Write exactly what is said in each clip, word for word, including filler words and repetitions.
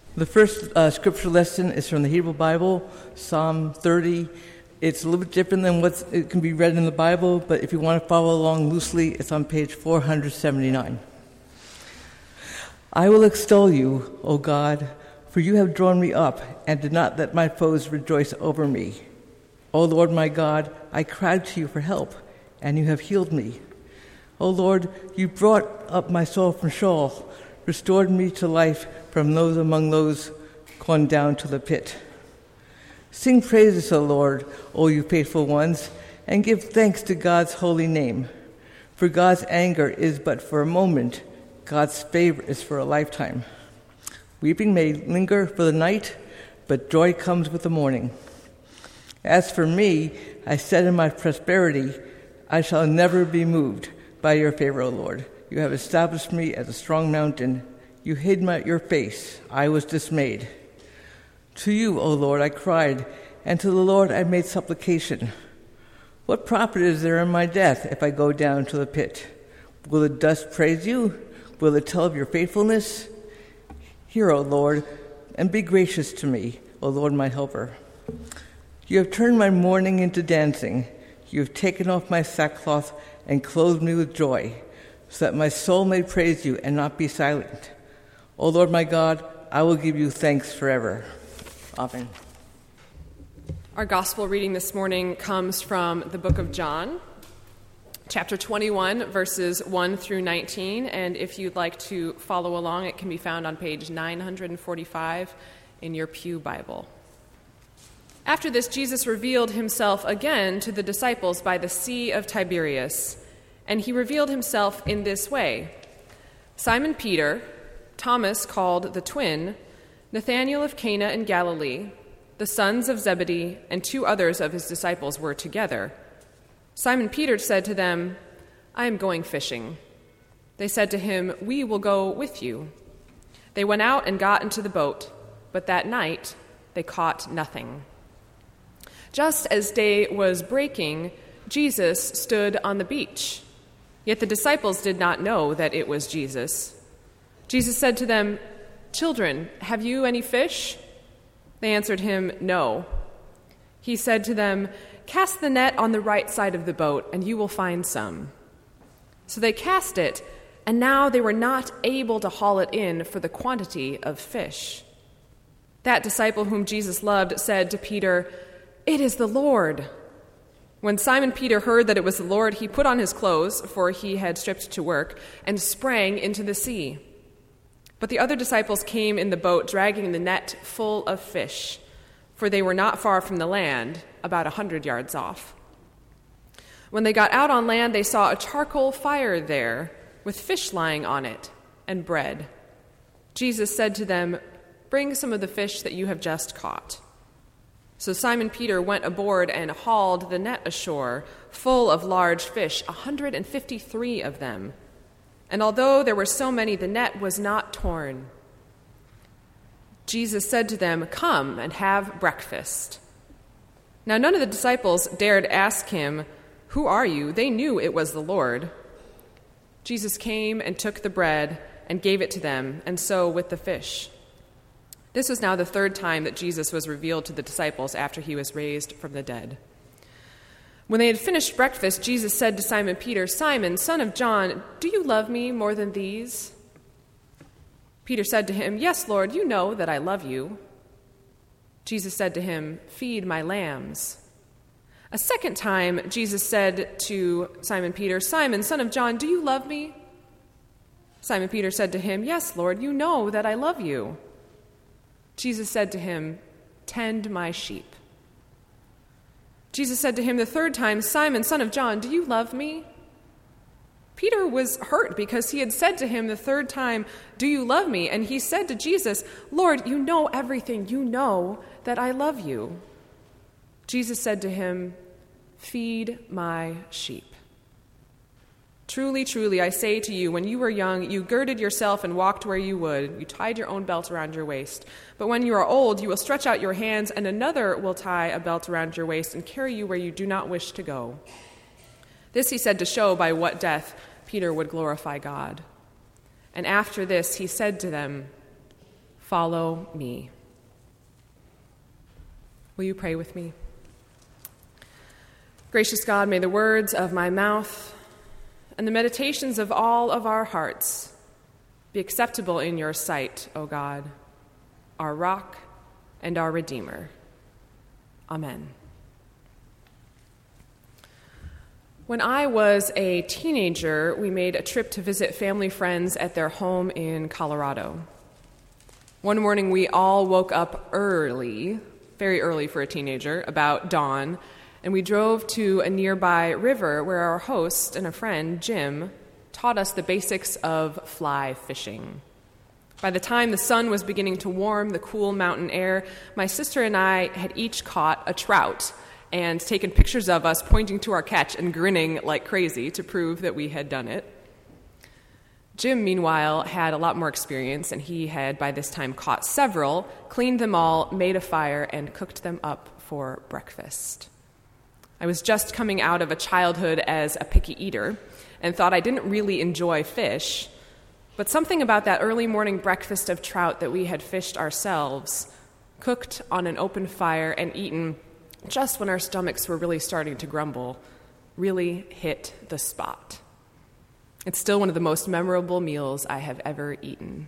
The first uh, scripture lesson is from the Hebrew Bible, Psalm thirty. It's a little bit different than what it can be read in the Bible, but if you want to follow along loosely, it's on page four seventy-nine. I will extol you, O God, for you have drawn me up and did not let my foes rejoice over me. O Lord my God, I cried to you for help, and you have healed me. O Lord, you brought up my soul from Sheol, restored me to life from those among those gone down to the pit. Sing praises to the Lord, O you faithful ones, and give thanks to God's holy name. For God's anger is but for a moment, God's favor is for a lifetime. Weeping may linger for the night, but joy comes with the morning. As for me, I said in my prosperity, I shall never be moved by your favor, O Lord. You have established me as a strong mountain. You hid my, your face. I was dismayed. To you, O Lord, I cried, and to the Lord I made supplication. What profit is there in my death if I go down to the pit? Will the dust praise you? Will it tell of your faithfulness? Hear, O Lord, and be gracious to me, O Lord, my helper. You have turned my mourning into dancing. You have taken off my sackcloth and clothed me with joy, so that my soul may praise you and not be silent. O Lord my God, I will give you thanks forever. Amen. Our gospel reading this morning comes from the book of John, chapter twenty-one, verses one through nineteen. And if you'd like to follow along, it can be found on page nine forty-five in your Pew Bible. After this, Jesus revealed himself again to the disciples by the Sea of Tiberias. And he revealed himself in this way. Simon Peter, Thomas called the twin, Nathanael of Cana in Galilee, the sons of Zebedee, and two others of his disciples were together. Simon Peter said to them, I am going fishing. They said to him, we will go with you. They went out and got into the boat, but that night they caught nothing. Just as day was breaking, Jesus stood on the beach. Yet the disciples did not know that it was Jesus. Jesus said to them, Children, have you any fish? They answered him, No. He said to them, Cast the net on the right side of the boat, and you will find some. So they cast it, and now they were not able to haul it in for the quantity of fish. That disciple whom Jesus loved said to Peter, It is the Lord. When Simon Peter heard that it was the Lord, he put on his clothes, for he had stripped to work, and sprang into the sea. But the other disciples came in the boat, dragging the net full of fish, for they were not far from the land, about a hundred yards off. When they got out on land, they saw a charcoal fire there, with fish lying on it, and bread. Jesus said to them, Bring some of the fish that you have just caught. So Simon Peter went aboard and hauled the net ashore, full of large fish, a hundred and fifty-three of them. And although there were so many, the net was not torn. Jesus said to them, Come and have breakfast. Now none of the disciples dared ask him, Who are you? They knew it was the Lord. Jesus came and took the bread and gave it to them, and so with the fish. This was now the third time that Jesus was revealed to the disciples after he was raised from the dead. When they had finished breakfast, Jesus said to Simon Peter, Simon, son of John, do you love me more than these? Peter said to him, Yes, Lord, you know that I love you. Jesus said to him, Feed my lambs. A second time, Jesus said to Simon Peter, Simon, son of John, do you love me? Simon Peter said to him, Yes, Lord, you know that I love you. Jesus said to him, Tend my sheep. Jesus said to him the third time, Simon, son of John, do you love me? Peter was hurt because he had said to him the third time, Do you love me? And he said to Jesus, Lord, you know everything. You know that I love you. Jesus said to him, Feed my sheep. Truly, truly, I say to you, when you were young, you girded yourself and walked where you would. You tied your own belt around your waist. But when you are old, you will stretch out your hands, and another will tie a belt around your waist and carry you where you do not wish to go. This he said to show by what death Peter would glorify God. And after this he said to them, Follow me. Will you pray with me? Gracious God, may the words of my mouth and the meditations of all of our hearts be acceptable in your sight, O God, our rock and our Redeemer. Amen. When I was a teenager, we made a trip to visit family friends at their home in Colorado. One morning, we all woke up early, very early for a teenager, about dawn, and we drove to a nearby river where our host and a friend, Jim, taught us the basics of fly fishing. By the time the sun was beginning to warm the cool mountain air, my sister and I had each caught a trout and taken pictures of us pointing to our catch and grinning like crazy to prove that we had done it. Jim, meanwhile, had a lot more experience, and he had by this time caught several, cleaned them all, made a fire, and cooked them up for breakfast. I was just coming out of a childhood as a picky eater and thought I didn't really enjoy fish, but something about that early morning breakfast of trout that we had fished ourselves, cooked on an open fire and eaten just when our stomachs were really starting to grumble, really hit the spot. It's still one of the most memorable meals I have ever eaten.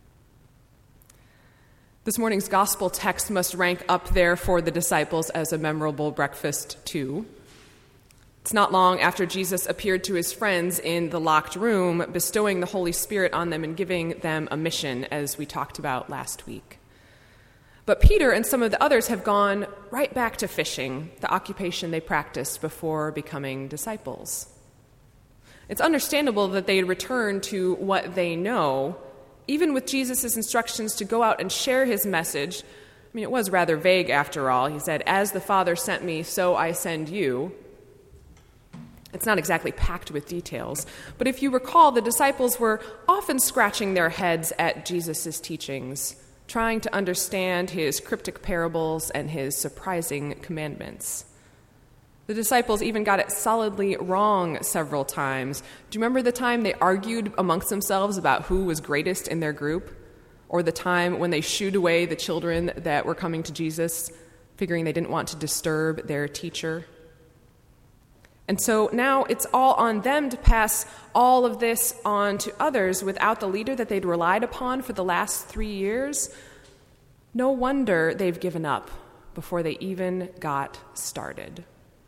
This morning's gospel text must rank up there for the disciples as a memorable breakfast, too. It's not long after Jesus appeared to his friends in the locked room, bestowing the Holy Spirit on them and giving them a mission, as we talked about last week. But Peter and some of the others have gone right back to fishing, the occupation they practiced before becoming disciples. It's understandable that they return to what they know, even with Jesus' instructions to go out and share his message. I mean, it was rather vague after all. He said, "As the Father sent me, so I send you." It's not exactly packed with details, but if you recall, the disciples were often scratching their heads at Jesus' teachings, trying to understand his cryptic parables and his surprising commandments. The disciples even got it solidly wrong several times. Do you remember the time they argued amongst themselves about who was greatest in their group? Or the time when they shooed away the children that were coming to Jesus, figuring they didn't want to disturb their teacher? And so now it's all on them to pass all of this on to others without the leader that they'd relied upon for the last three years. No wonder they've given up before they even got started.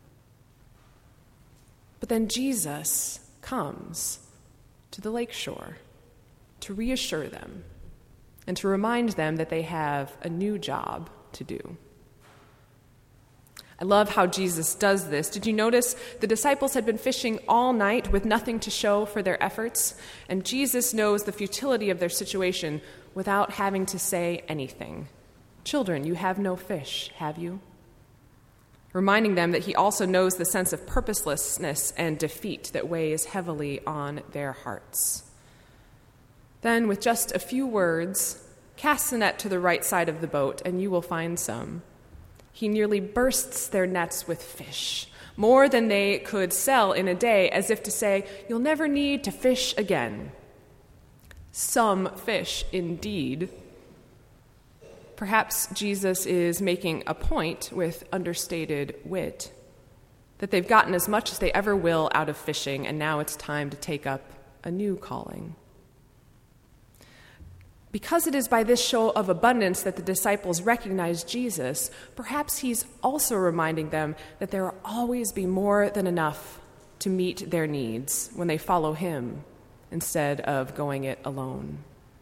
But then Jesus comes to the lakeshore to reassure them and to remind them that they have a new job to do. I love how Jesus does this. Did you notice the disciples had been fishing all night with nothing to show for their efforts? And Jesus knows the futility of their situation without having to say anything. "Children, you have no fish, have you?" Reminding them that he also knows the sense of purposelessness and defeat that weighs heavily on their hearts. Then, with just a few words, "Cast the net to the right side of the boat, and you will find some." He nearly bursts their nets with fish, more than they could sell in a day, as if to say, "You'll never need to fish again." Some fish, indeed. Perhaps Jesus is making a point with understated wit, that they've gotten as much as they ever will out of fishing, and now it's time to take up a new calling. Because it is by this show of abundance that the disciples recognize Jesus, perhaps he's also reminding them that there will always be more than enough to meet their needs when they follow him instead of going it alone.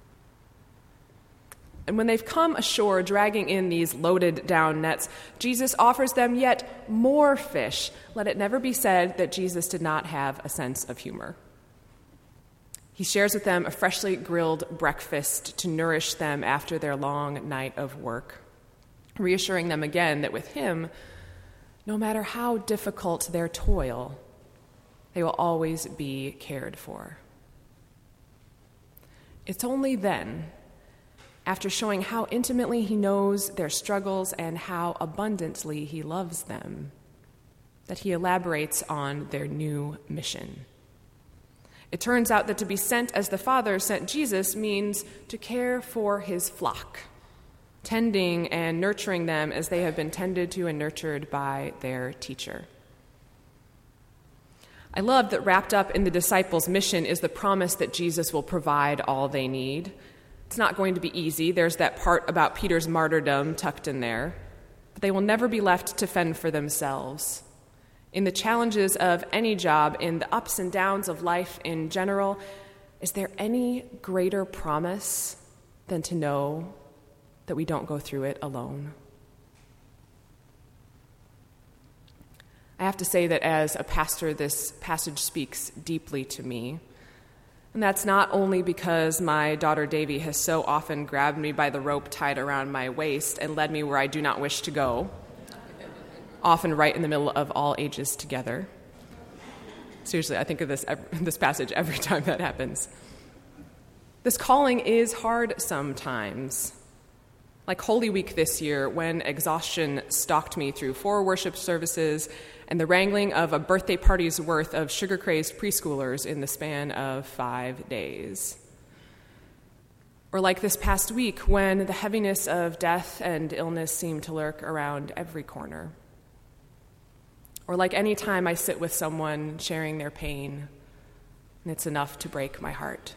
And when they've come ashore dragging in these loaded down nets, Jesus offers them yet more fish. Let it never be said that Jesus did not have a sense of humor. He shares with them a freshly grilled breakfast to nourish them after their long night of work, reassuring them again that with him, no matter how difficult their toil, they will always be cared for. It's only then, after showing how intimately he knows their struggles and how abundantly he loves them, that he elaborates on their new mission. It turns out that to be sent as the Father sent Jesus means to care for his flock, tending and nurturing them as they have been tended to and nurtured by their teacher. I love that wrapped up in the disciples' mission is the promise that Jesus will provide all they need. It's not going to be easy. There's that part about Peter's martyrdom tucked in there. But they will never be left to fend for themselves. In the challenges of any job, in the ups and downs of life in general, is there any greater promise than to know that we don't go through it alone? I have to say that as a pastor, this passage speaks deeply to me. And that's not only because my daughter Davy has so often grabbed me by the rope tied around my waist and led me where I do not wish to go, often right in the middle of all ages together. Seriously, I think of this this passage every time that happens. This calling is hard sometimes. Like Holy Week this year, when exhaustion stalked me through four worship services and the wrangling of a birthday party's worth of sugar-crazed preschoolers in the span of five days. Or like this past week, when the heaviness of death and illness seemed to lurk around every corner. Or like any time I sit with someone sharing their pain, and it's enough to break my heart.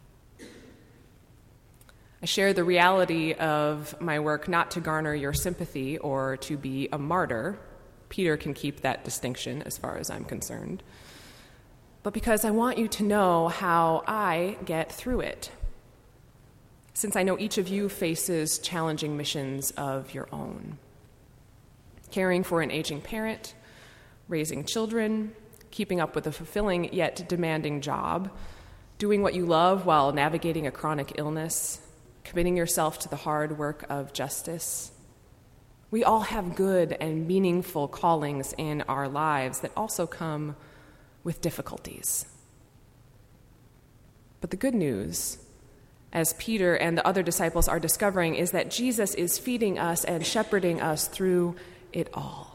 I share the reality of my work not to garner your sympathy or to be a martyr. Peter can keep that distinction as far as I'm concerned. But because I want you to know how I get through it. Since I know each of you faces challenging missions of your own. Caring for an aging parent, raising children, keeping up with a fulfilling yet demanding job, doing what you love while navigating a chronic illness, committing yourself to the hard work of justice. We all have good and meaningful callings in our lives that also come with difficulties. But the good news, as Peter and the other disciples are discovering, is that Jesus is feeding us and shepherding us through it all.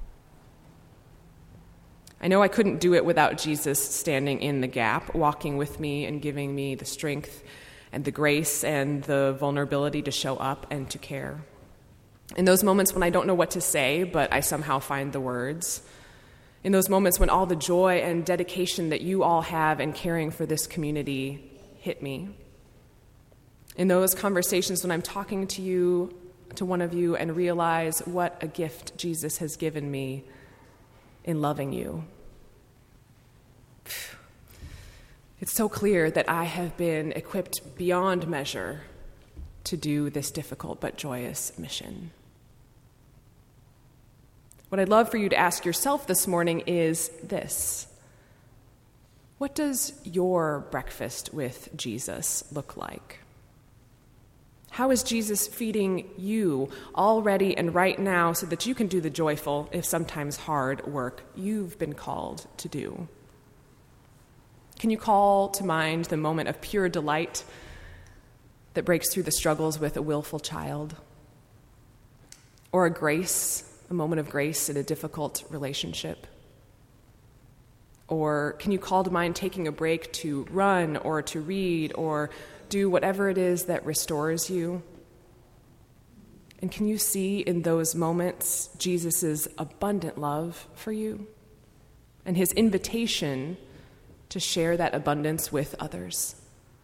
I know I couldn't do it without Jesus standing in the gap, walking with me and giving me the strength and the grace and the vulnerability to show up and to care. In those moments when I don't know what to say, but I somehow find the words. In those moments when all the joy and dedication that you all have in caring for this community hit me. In those conversations when I'm talking to you, to one of you, and realize what a gift Jesus has given me in loving you. It's so clear that I have been equipped beyond measure to do this difficult but joyous mission. What I'd love for you to ask yourself this morning is this. What does your breakfast with Jesus look like? How is Jesus feeding you already and right now so that you can do the joyful, if sometimes hard, work you've been called to do? Can you call to mind the moment of pure delight that breaks through the struggles with a willful child? Or a grace, a moment of grace in a difficult relationship? Or can you call to mind taking a break to run or to read or do whatever it is that restores you? And can you see in those moments Jesus' abundant love for you and his invitation to share that abundance with others?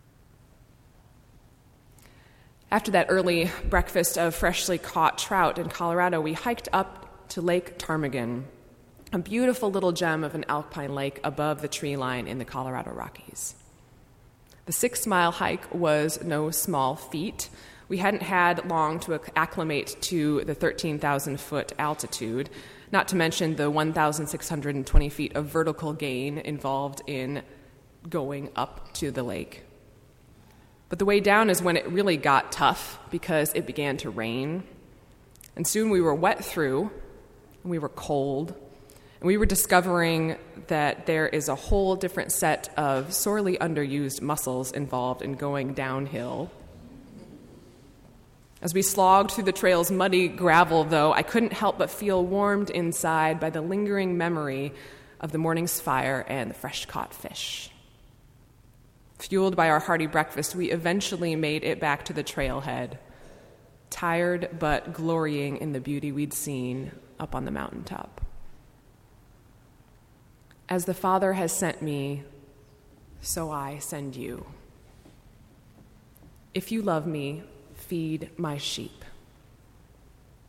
After that early breakfast of freshly caught trout in Colorado, we hiked up to Lake Ptarmigan, a beautiful little gem of an alpine lake above the tree line in the Colorado Rockies. The six-mile hike was no small feat. We hadn't had long to acclimate to the thirteen thousand foot altitude, not to mention the one thousand six hundred twenty feet of vertical gain involved in going up to the lake. But the way down is when it really got tough because it began to rain. And soon we were wet through, and we were cold, and we were discovering that there is a whole different set of sorely underused muscles involved in going downhill. As we slogged through the trail's muddy gravel, though, I couldn't help but feel warmed inside by the lingering memory of the morning's fire and the fresh-caught fish. Fueled by our hearty breakfast, we eventually made it back to the trailhead, tired but glorying in the beauty we'd seen up on the mountaintop. As the Father has sent me, so I send you. If you love me, feed my sheep.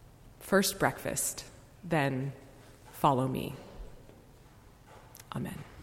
First breakfast, then follow me. Amen.